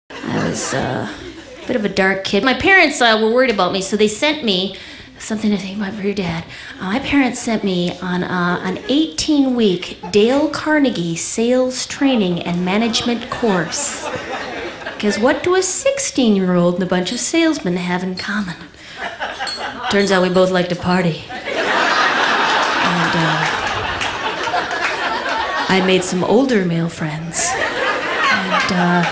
I was a bit of a dark kid. My parents were worried about me, so they sent me something to think about for your dad. My parents sent me on an 18-week Dale Carnegie sales training and management course. Because what do a 16-year-old and a bunch of salesmen have in common? Turns out we both like to party. And I made some older male friends. And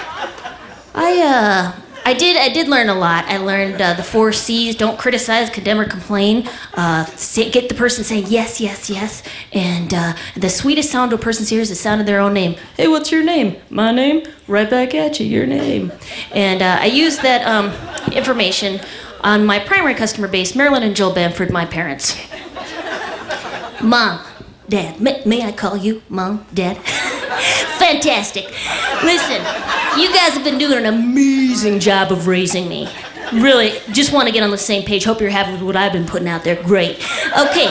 I did learn a lot. I learned the 4 C's: don't criticize, condemn, or complain. Get the person saying yes, yes, yes. And the sweetest sound to a person's ears is the sound of their own name. Hey, what's your name? My name? Right back at you, your name. And I used that information on my primary customer base, Marilyn and Joel Bamford, my parents. Mom, Dad, may I call you Mom, Dad? Fantastic. Listen, you guys have been doing an amazing job of raising me. Really, just want to get on the same page. Hope you're happy with what I've been putting out there. Great. Okay.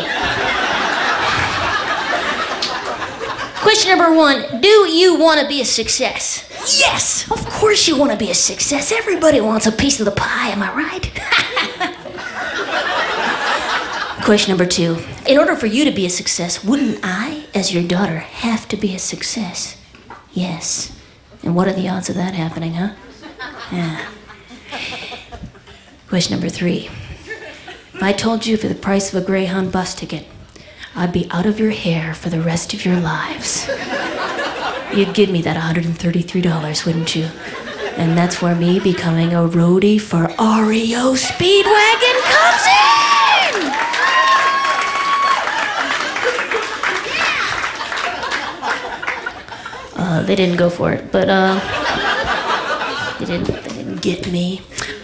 Question number 1, do you want to be a success? Yes, of course you want to be a success. Everybody wants a piece of the pie, am I right? Question number 2, in order for you to be a success, wouldn't I, as your daughter, have to be a success? Yes. And what are the odds of that happening, huh? Yeah. Question number 3. If I told you for the price of a Greyhound bus ticket, I'd be out of your hair for the rest of your lives, you'd give me that $133, wouldn't you? And that's where me becoming a roadie for REO Speedwagon comes in! They didn't go for it, but they didn't get me.